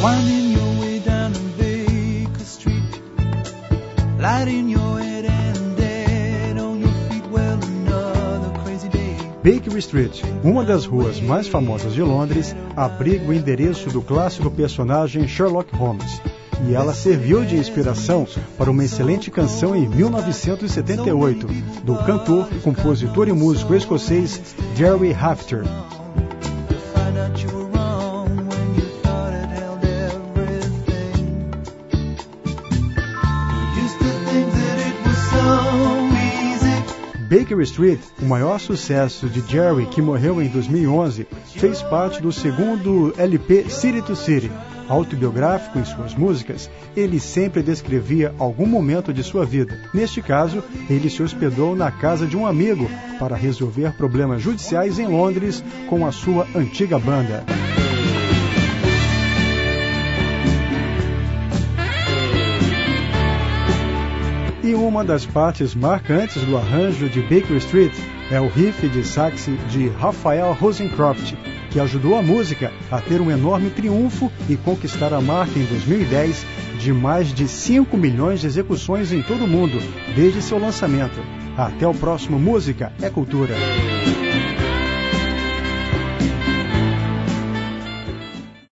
Winding your way down Baker Street, lighting your head and dead on your feet. Well, another crazy day. Baker Street, uma das ruas mais famosas de Londres, abriga o endereço do clássico personagem Sherlock Holmes. E ela serviu de inspiração para uma excelente canção em 1978, do cantor, compositor e músico escocês Gerry Rafter. Baker Street, o maior sucesso de Gerry, que morreu em 2011, fez parte do segundo LP City to City. Autobiográfico em suas músicas, ele sempre descrevia algum momento de sua vida. Neste caso, ele se hospedou na casa de um amigo para resolver problemas judiciais em Londres com a sua antiga banda. E uma das partes marcantes do arranjo de Baker Street é o riff de sax de Raphael Rosencroft, que ajudou a música a ter um enorme triunfo e conquistar a marca em 2010 de mais de 5 milhões de execuções em todo o mundo, desde seu lançamento. Até o próximo Música é Cultura.